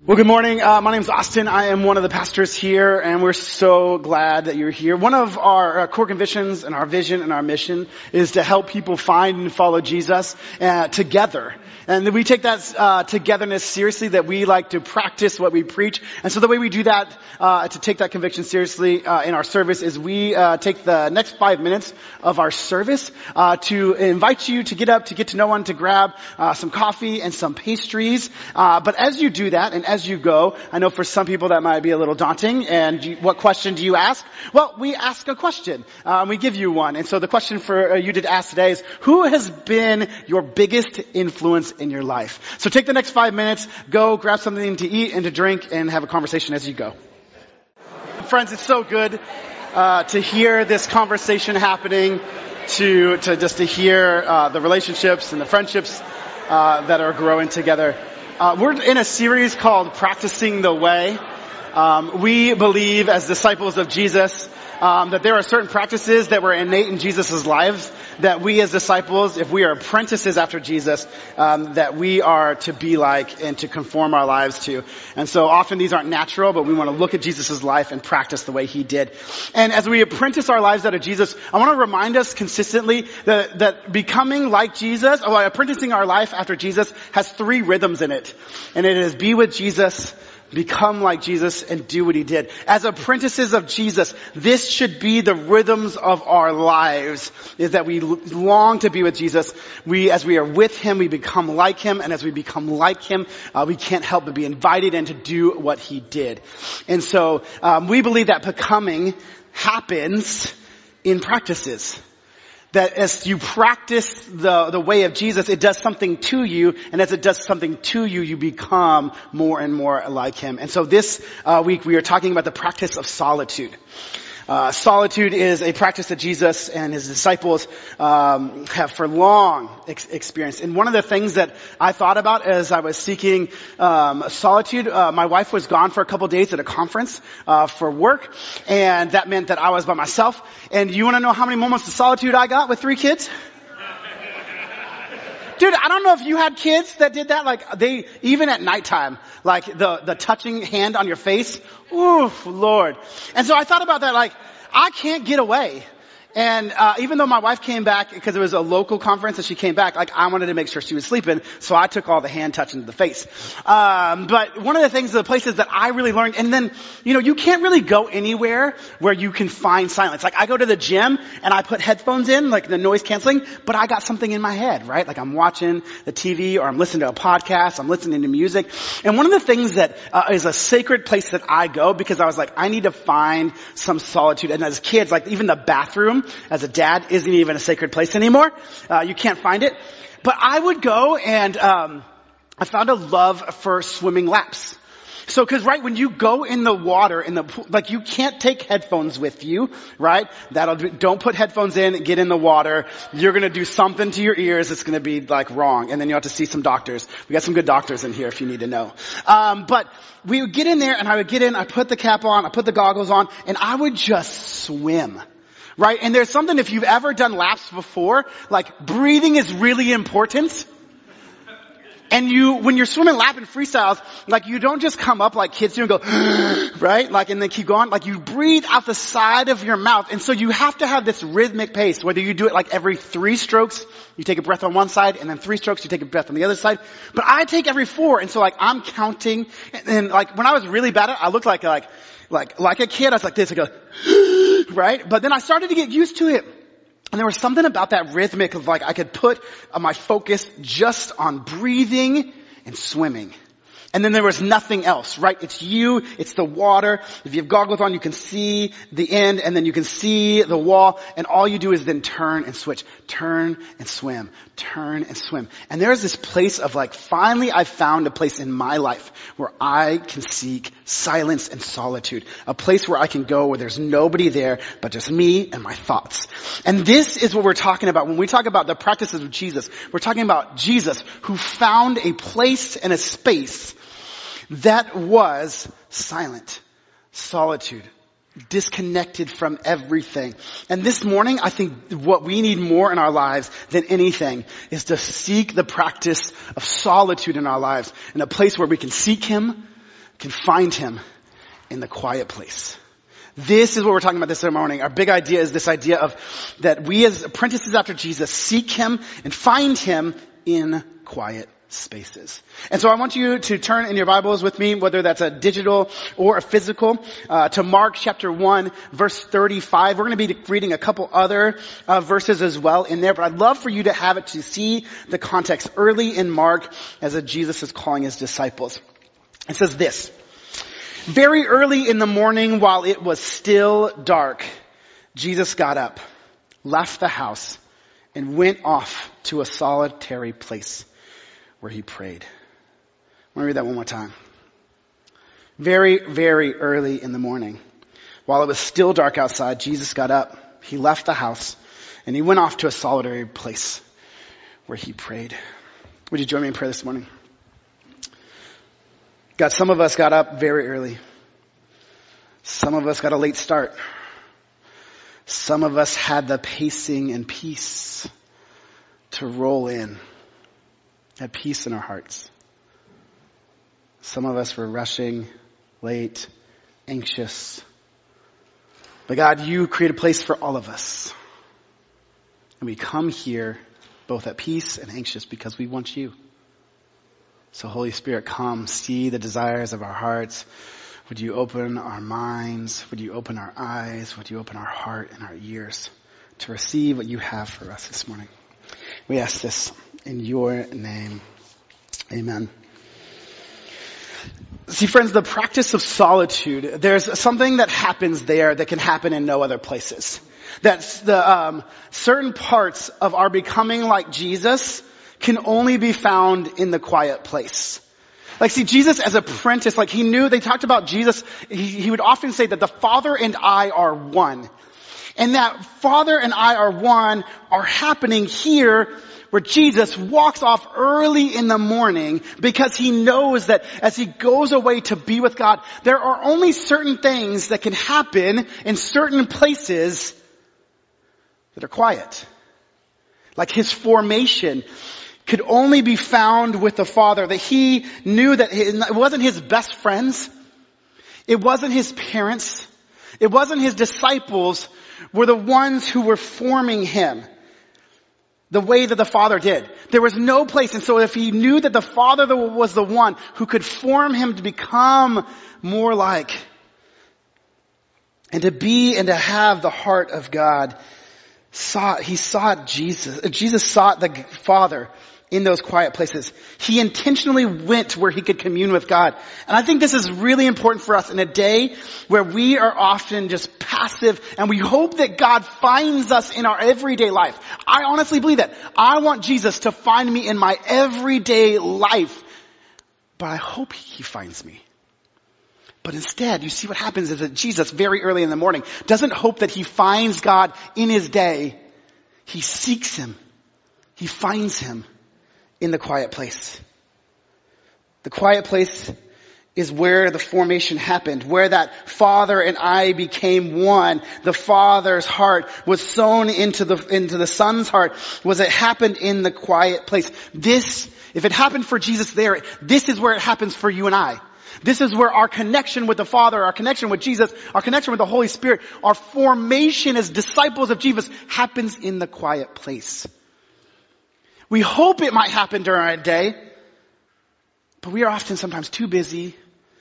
Well, good morning. My name is Austin. I am one of the pastors here, and we're so glad that you're here. One of our core convictions and our vision and our mission is to help people find and follow Jesus together. And we take that togetherness seriously, that we like to practice what we preach. And so the way we do that, to take that conviction seriously in our service, is we take the next 5 minutes of our service to invite you to get up, to get to know one, to grab some coffee and some pastries. But as you do that, and as you go, I know for some people that might be a little daunting. And what question do you ask? Well, we ask a question. We give you one. And so the question for you to ask today is, who has been your biggest influence in your life? So take the next 5 minutes, go grab something to eat and to drink, and have a conversation as you go. Friends, it's so good to hear this conversation happening, to hear the relationships and the friendships that are growing together. We're in a series called Practicing the Way. We believe as disciples of Jesus that there are certain practices that were innate in Jesus' lives that we as disciples, if we are apprentices after Jesus, that we are to be like and to conform our lives to. And so often these aren't natural, but we want to look at Jesus' life and practice the way he did. And as we apprentice our lives out of Jesus, I want to remind us consistently that becoming like Jesus, or apprenticing our life after Jesus, has 3 rhythms in it. And it is be with Jesus, become like Jesus, and do what he did. As apprentices of Jesus, this should be the rhythms of our lives, is that we long to be with Jesus. As we are with him, we become like him. And as we become like him, we can't help but be invited in to do what he did. And so, we believe that becoming happens in practices. That as you practice the way of Jesus, it does something to you, and as it does something to you, you become more and more like him. And so this week we are talking about the practice of solitude. Solitude is a practice that Jesus and his disciples have for long experienced. And one of the things that I thought about as I was seeking solitude, my wife was gone for a couple days at a conference for work, and that meant that I was by myself. And you want to know how many moments of solitude I got with 3 kids? Dude, I don't know if you had kids that did that. Like even at nighttime, like the touching hand on your face. Ooh, Lord. And so I thought about that, like, I can't get away. And even though my wife came back, because it was a local conference and she came back, like, I wanted to make sure she was sleeping, so I took all the hand touching to the face. But one of the things, the places that I really learned, and then, you can't really go anywhere where you can find silence. Like, I go to the gym and I put headphones in, like the noise canceling, but I got something in my head, right? Like, I'm watching the TV, or I'm listening to a podcast, I'm listening to music. And one of the things that is a sacred place that I go, because I was like, I need to find some solitude. And as kids, like, even the bathroom, as a dad, isn't even a sacred place anymore. You can't find it. But I would go and I found a love for swimming laps. So, cause right, when you go in the water, in the pool, like, you can't take headphones with you, right? Don't put headphones in, get in the water. You're gonna do something to your ears. It's gonna be like wrong. And then you have to see some doctors. We got some good doctors in here if you need to know. But we would get in there and I would get in, I put the cap on, I put the goggles on, and I would just swim. Right? And there's something, if you've ever done laps before, like, breathing is really important. And when you're swimming lap and freestyles, like, you don't just come up like kids do and go, right? Like, and then keep going. Like, you breathe out the side of your mouth. And so you have to have this rhythmic pace, whether you do it like every 3 strokes, you take a breath on one side, and then 3 strokes, you take a breath on the other side. But I take every 4. And so, like, I'm counting. And like, when I was really bad at it, I looked like a kid. I was like this. I go, right? But then I started to get used to it. And there was something about that rhythmic of, like, I could put my focus just on breathing and swimming. And then there was nothing else, right? It's you, it's the water. If you have goggles on, you can see the end, and then you can see the wall, and all you do is then turn and switch. Turn and swim. Turn and swim. And there's this place of, like, finally I found a place in my life where I can seek silence and solitude. A place where I can go where there's nobody there but just me and my thoughts. And this is what we're talking about. When we talk about the practices of Jesus, we're talking about Jesus who found a place and a space that was silent, solitude, disconnected from everything. And this morning, I think what we need more in our lives than anything is to seek the practice of solitude in our lives, in a place where we can seek him, can find him in the quiet place. This is what we're talking about this morning. Our big idea is this idea of that we as apprentices after Jesus seek him and find him in quiet spaces. And so I want you to turn in your Bibles with me, whether that's a digital or a physical, to Mark chapter 1, verse 35. We're going to be reading a couple other verses as well in there, but I'd love for you to have it to see the context early in Mark as Jesus is calling his disciples. It says this: very early in the morning, while it was still dark, Jesus got up, left the house, and went off to a solitary place where he prayed. I'm going to read that one more time. Very, very early in the morning, while it was still dark outside, Jesus got up, he left the house, and he went off to a solitary place where he prayed. Would you join me in prayer this morning? God, some of us got up very early. Some of us got a late start. Some of us had the pacing and peace to roll in. Had peace in our hearts. Some of us were rushing, late, anxious. But God, you create a place for all of us. And we come here both at peace and anxious because we want you. So Holy Spirit, come, see the desires of our hearts. Would you open our minds? Would you open our eyes? Would you open our heart and our ears to receive what you have for us this morning? We ask this in your name. Amen. See, friends, the practice of solitude, there's something that happens there that can happen in no other places. That's the certain parts of our becoming like Jesus can only be found in the quiet place. Like, see, Jesus as apprentice, like he knew, they talked about Jesus, he would often say that the Father and I are one. And that Father and I are one are happening here where Jesus walks off early in the morning because he knows that as he goes away to be with God, there are only certain things that can happen in certain places that are quiet. Like his formation could only be found with the Father, that he knew that it wasn't his best friends, it wasn't his parents, it wasn't his disciples were the ones who were forming him the way that the Father did. There was no place. And so if he knew that the Father was the one who could form him to become more like and to be and to have the heart of God, he sought Jesus. Jesus sought the Father in those quiet places. He intentionally went where he could commune with God. And I think this is really important for us in a day where we are often just passive and we hope that God finds us in our everyday life. I honestly believe that. I want Jesus to find me in my everyday life, but I hope he finds me. But instead, you see what happens is that Jesus, very early in the morning, doesn't hope that he finds God in his day. He seeks him. He finds him in the quiet place. The quiet place is where the formation happened, where that Father and I became one. The Father's heart was sown into the Son's heart. It happened in the quiet place. If it happened for Jesus there, this is where it happens for you and I. This is where our connection with the Father, our connection with Jesus, our connection with the Holy Spirit, our formation as disciples of Jesus happens in the quiet place. We hope it might happen during our day, but we are often sometimes too busy,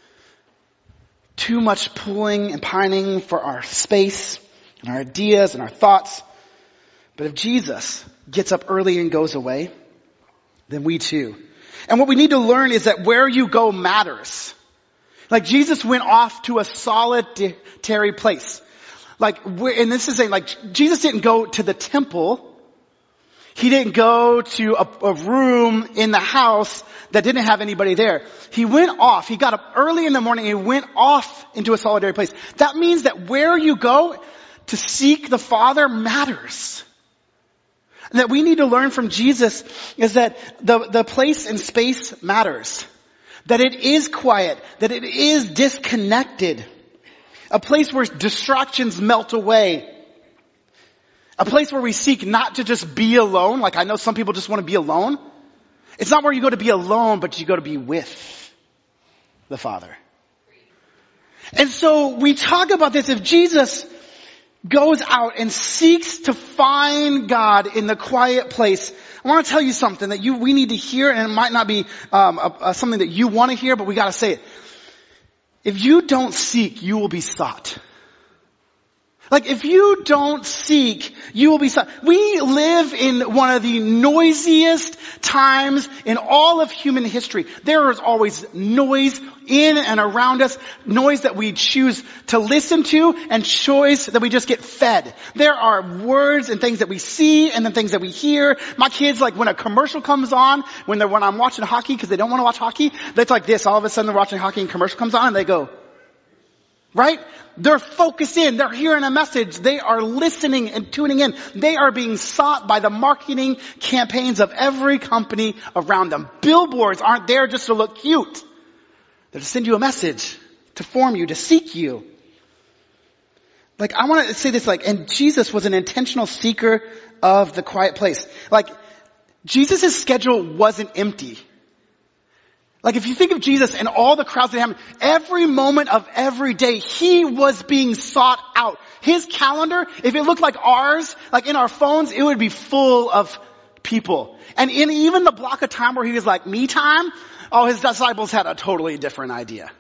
too much pulling and pining for our space and our ideas and our thoughts. But if Jesus gets up early and goes away, then we too. And what we need to learn is that where you go matters. Like Jesus went off to a solitary place. And this is saying, like, Jesus didn't go to the temple. He didn't go to a room in the house that didn't have anybody there. He went off. He got up early in the morning and he went off into a solitary place. That means that where you go to seek the Father matters. And that we need to learn from Jesus is that the place and space matters. That it is quiet. That it is disconnected. A place where distractions melt away. A place where we seek not to just be alone. Like I know some people just want to be alone. It's not where you go to be alone, but you go to be with the Father. And so we talk about this. If Jesus goes out and seeks to find God in the quiet place, I want to tell you something that we need to hear, and it might not be something that you want to hear, but we got to say it. If you don't seek, you will be sought. Like if you don't seek, you will be sought. We live in one of the noisiest times in all of human history. There is always noise in and around us, noise that we choose to listen to and choice that we just get fed. There are words and things that we see and then things that we hear. My kids, like when a commercial comes on, when I'm watching hockey because they don't want to watch hockey, it's like this. All of a sudden they're watching hockey and commercial comes on and they go, right? They're focused in. They're hearing a message. They are listening and tuning in. They are being sought by the marketing campaigns of every company around them. Billboards aren't there just to look cute. They're to send you a message, to form you, to seek you. Like, I want to say this, and Jesus was an intentional seeker of the quiet place. Like, Jesus' schedule wasn't empty. Like if you think of Jesus and all the crowds that happened, every moment of every day, he was being sought out. His calendar, if it looked like ours, like in our phones, it would be full of people. And in even the block of time where he was like, me time, his disciples had a totally different idea.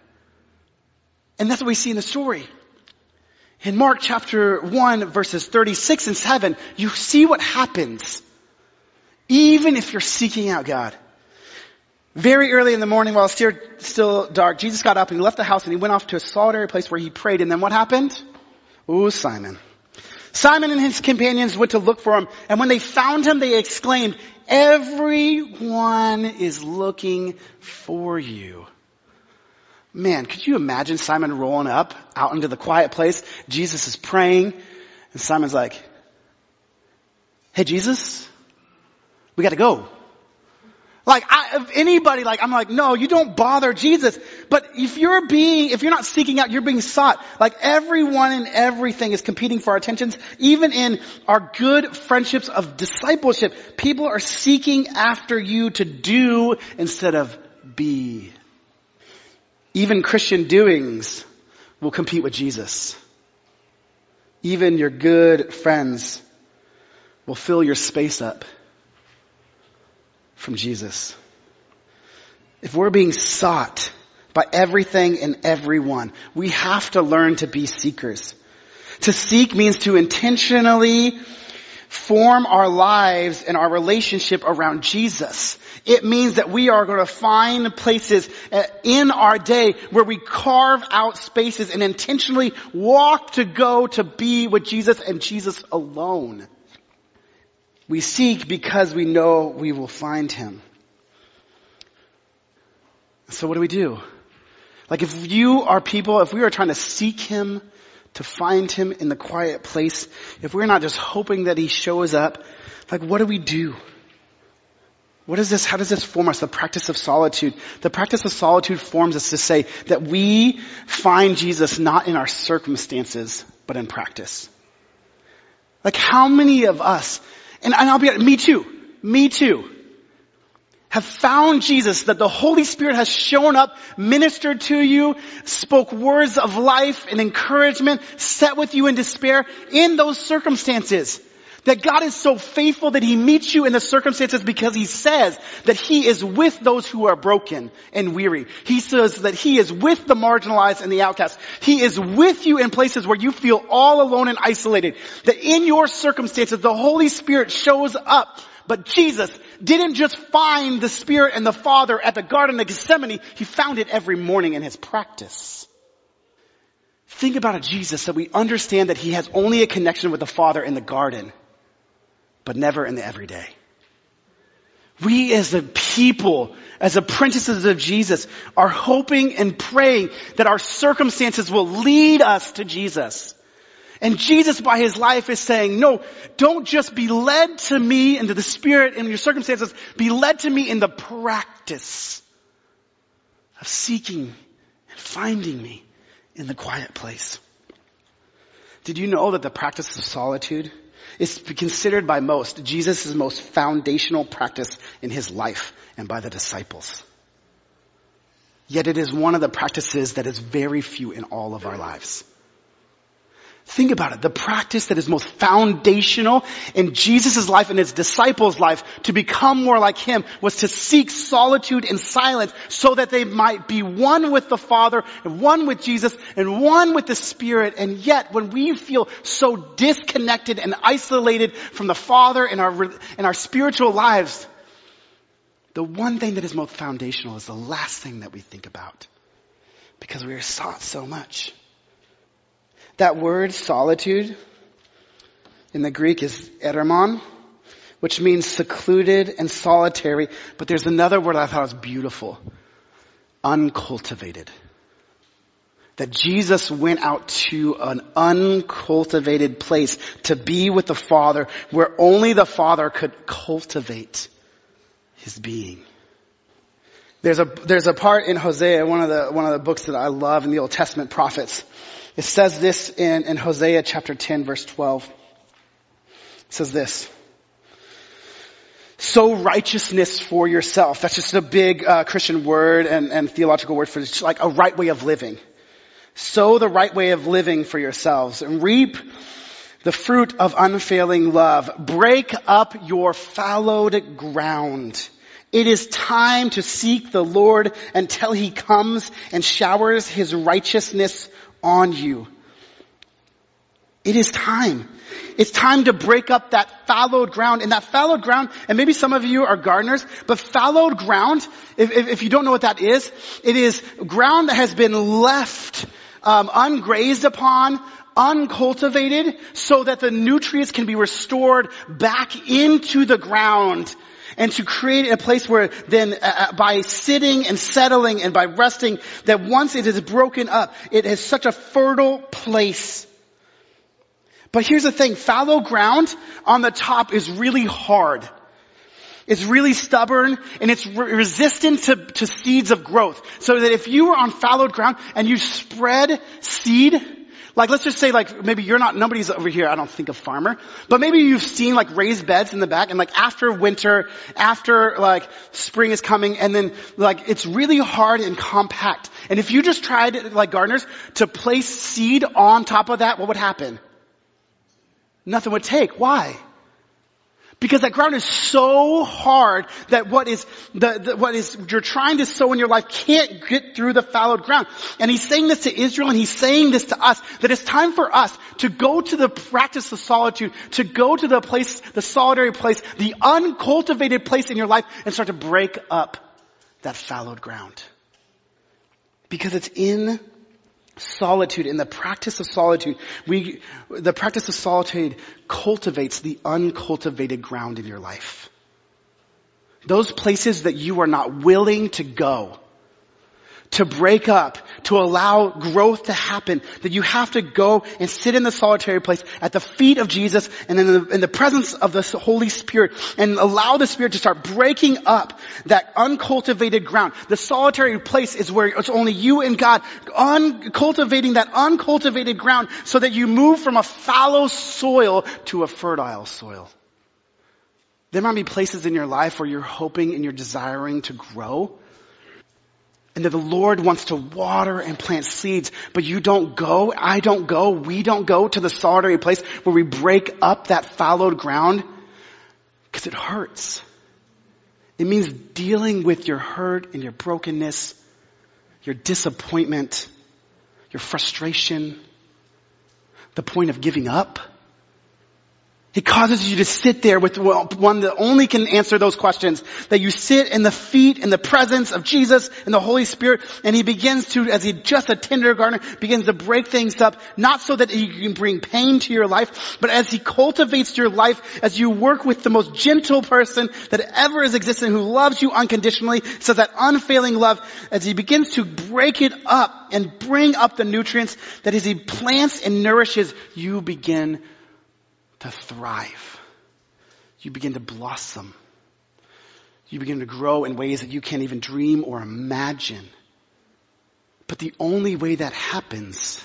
And that's what we see in the story. In Mark chapter 1, verses 36 and 7, you see what happens even if you're seeking out God. Very early in the morning, while it's still dark, Jesus got up and he left the house and he went off to a solitary place where he prayed. And then what happened? Simon. Simon and his companions went to look for him. And when they found him, they exclaimed, "Everyone is looking for you." Man, could you imagine Simon rolling up out into the quiet place? Jesus is praying. And Simon's like, "Hey, Jesus, we got to go." If anybody, I'm like, no, you don't bother Jesus. But if you're not seeking out, you're being sought. Like everyone and everything is competing for our attentions. Even in our good friendships of discipleship, people are seeking after you to do instead of be. Even Christian doings will compete with Jesus. Even your good friends will fill your space up from Jesus. If we're being sought by everything and everyone, we have to learn to be seekers. To seek means to intentionally form our lives and our relationship around Jesus. It means that we are going to find places in our day where we carve out spaces and intentionally walk to go to be with Jesus and Jesus alone. We seek because we know we will find him. So what do? If we are trying to seek him, to find him in the quiet place, if we're not just hoping that he shows up, what do we do? How does this form us? The practice of solitude. The practice of solitude forms us to say that we find Jesus not in our circumstances, but in practice. How many of us, and I'll be honest, me too, have found Jesus, that the Holy Spirit has shown up, ministered to you, spoke words of life and encouragement, sat with you in despair in those circumstances. That God is so faithful that he meets you in the circumstances because he says that he is with those who are broken and weary. He says that he is with the marginalized and the outcast. He is with you in places where you feel all alone and isolated. That in your circumstances, the Holy Spirit shows up. But Jesus didn't just find the Spirit and the Father at the Garden of Gethsemane. He found it every morning in his practice. Think about a Jesus that we understand that he has only a connection with the Father in the garden, but never in the everyday. We as a people, as apprentices of Jesus, are hoping and praying that our circumstances will lead us to Jesus. And Jesus, by his life, is saying, no, don't just be led to me into the Spirit in your circumstances. Be led to me in the practice of seeking and finding me in the quiet place. Did you know that the practice of solitude is considered by most Jesus' most foundational practice in his life and by the disciples? Yet it is one of the practices that is very few in all of our lives. Think about it. The practice that is most foundational in Jesus' life and his disciples' life to become more like him was to seek solitude and silence so that they might be one with the Father and one with Jesus and one with the Spirit. And yet when we feel so disconnected and isolated from the Father in our spiritual lives, the one thing that is most foundational is the last thing that we think about because we are sought so much. That word solitude in the Greek is eremon, which means secluded and solitary. But there's another word I thought was beautiful. Uncultivated. That Jesus went out to an uncultivated place to be with the Father where only the Father could cultivate his being. There's a part in Hosea, one of the books that I love in the Old Testament prophets. It says this in Hosea chapter 10 verse 12. It says this. Sow righteousness for yourself. That's just a big Christian word and theological word for just like a right way of living. Sow the right way of living for yourselves and reap the fruit of unfailing love. Break up your fallowed ground. It is time to seek the Lord until he comes and showers his righteousness on you. It is time. It's time to break up that fallowed ground. And that fallowed ground, and maybe some of you are gardeners, but fallowed ground, if you don't know what that is, it is ground that has been left ungrazed upon, uncultivated, so that the nutrients can be restored back into the ground. And to create a place where then by sitting and settling and by resting, that once it is broken up, it is such a fertile place. But here's the thing, fallow ground on the top is really hard. It's really stubborn and it's resistant to seeds of growth. So that if you are on fallowed ground and you spread seed, like let's just say like maybe nobody's over here, I don't think a farmer, but maybe you've seen like raised beds in the back and like after winter, after like spring is coming and then like it's really hard and compact. And if you just tried like gardeners to place seed on top of that, what would happen? Nothing would take. Why? Because that ground is so hard that what you're trying to sow in your life can't get through the fallowed ground. And he's saying this to Israel and he's saying this to us, that it's time for us to go to the practice of solitude, to go to the place, the solitary place, the uncultivated place in your life and start to break up that fallowed ground. Because it's in solitude, in the practice of solitude, the practice of solitude cultivates the uncultivated ground in your life. Those places that you are not willing to go, to break up, to allow growth to happen, that you have to go and sit in the solitary place at the feet of Jesus and in the presence of the Holy Spirit and allow the Spirit to start breaking up that uncultivated ground. The solitary place is where it's only you and God, cultivating that uncultivated ground so that you move from a fallow soil to a fertile soil. There might be places in your life where you're hoping and you're desiring to grow. And that the Lord wants to water and plant seeds, but you don't go, I don't go, we don't go to the solitary place where we break up that fallowed ground because it hurts. It means dealing with your hurt and your brokenness, your disappointment, your frustration, the point of giving up. He causes you to sit there with one that only can answer those questions. That you sit in the feet, in the presence of Jesus and the Holy Spirit, and he begins to, as he just a kindergartner, begins to break things up, not so that he can bring pain to your life, but as he cultivates your life, as you work with the most gentle person that ever has existed, who loves you unconditionally, so that unfailing love, as he begins to break it up and bring up the nutrients, that as he plants and nourishes, you begin to thrive. You begin to blossom. You begin to grow in ways that you can't even dream or imagine. But the only way that happens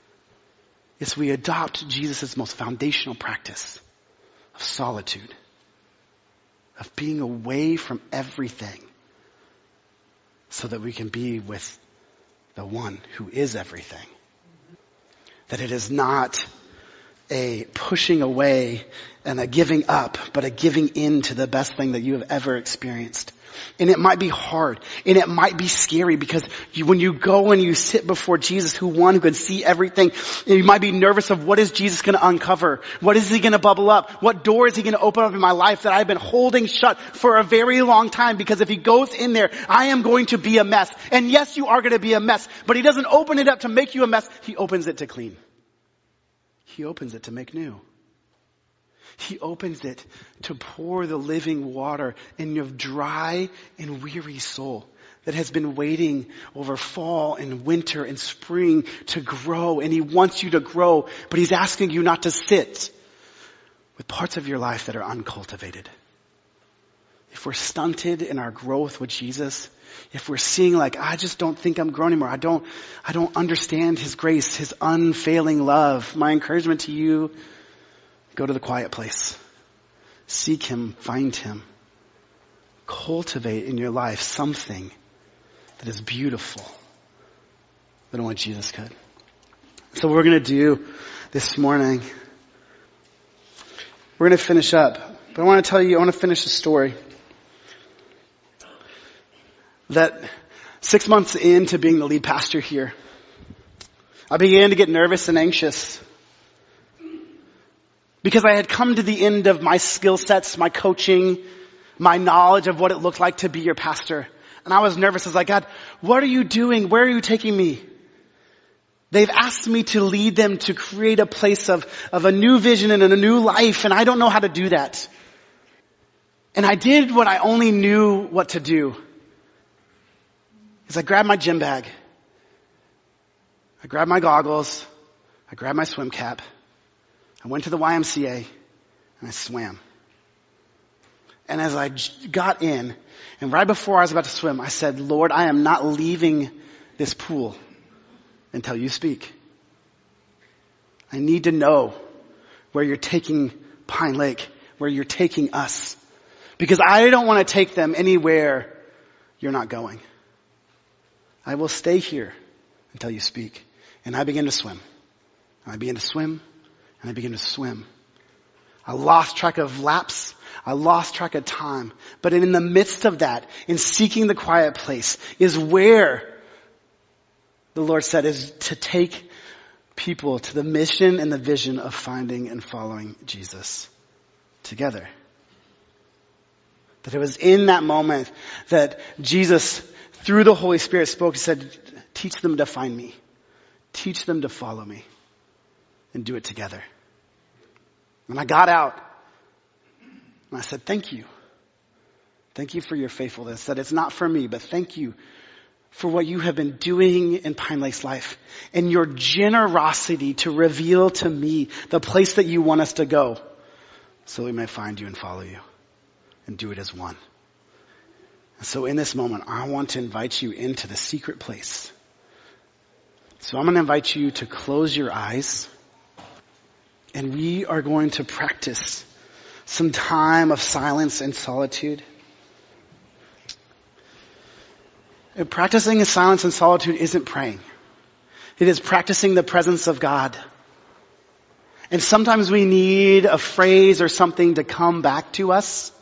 is we adopt Jesus' most foundational practice of solitude, of being away from everything so that we can be with the one who is everything. That it is not a pushing away and a giving up, but a giving in to the best thing that you have ever experienced. And it might be hard, and it might be scary, because when you go and you sit before Jesus, who can see everything, you might be nervous of, what is Jesus going to uncover? What is he going to bubble up? What door is he going to open up in my life that I've been holding shut for a very long time? Because if he goes in there, I am going to be a mess. And yes, you are going to be a mess, but he doesn't open it up to make you a mess. He opens it to clean. He opens it to make new. He opens it to pour the living water in your dry and weary soul that has been waiting over fall and winter and spring to grow. And he wants you to grow, but he's asking you not to sit with parts of your life that are uncultivated. If we're stunted in our growth with Jesus, if we're seeing like, I just don't think I'm growing anymore, I don't understand his grace, his unfailing love, my encouragement to you, go to the quiet place. Seek him, find him. Cultivate in your life something that is beautiful than what Jesus could. So what we're going to do this morning, we're going to finish up. But I want to finish the story. That 6 months into being the lead pastor here, I began to get nervous and anxious because I had come to the end of my skill sets, my coaching, my knowledge of what it looked like to be your pastor. And I was nervous. I was like, God, what are you doing? Where are you taking me? They've asked me to lead them to create a place of a new vision and a new life, and I don't know how to do that. And I did what I only knew what to do. Is I grabbed my gym bag, I grabbed my goggles, I grabbed my swim cap, I went to the YMCA, and I swam. And as I got in, and right before I was about to swim, I said, Lord, I am not leaving this pool until you speak. I need to know where you're taking Pine Lake, where you're taking us. Because I don't want to take them anywhere you're not going. I will stay here until you speak. And I began to swim. And I began to swim. And I began to swim. I lost track of laps. I lost track of time. But in the midst of that, in seeking the quiet place, is where the Lord said is to take people to the mission and the vision of finding and following Jesus together. That it was in that moment that Jesus, through the Holy Spirit, spoke and said, teach them to find me. Teach them to follow me. And do it together. And I got out. And I said, thank you. Thank you for your faithfulness. That it's not for me, but thank you for what you have been doing in Pine Lake's life. And your generosity to reveal to me the place that you want us to go. So we may find you and follow you. And do it as one. So in this moment, I want to invite you into the secret place. So I'm going to invite you to close your eyes. And we are going to practice some time of silence and solitude. And practicing in silence and solitude isn't praying. It is practicing the presence of God. And sometimes we need a phrase or something to come back to us,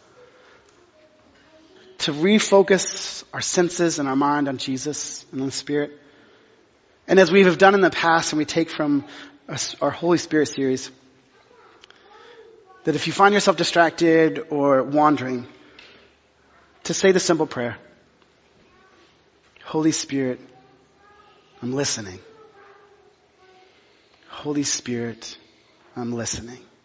to refocus our senses and our mind on Jesus and on the Spirit. And as we have done in the past, and we take from our Holy Spirit series, that if you find yourself distracted or wandering, to say the simple prayer, Holy Spirit, I'm listening. Holy Spirit, I'm listening.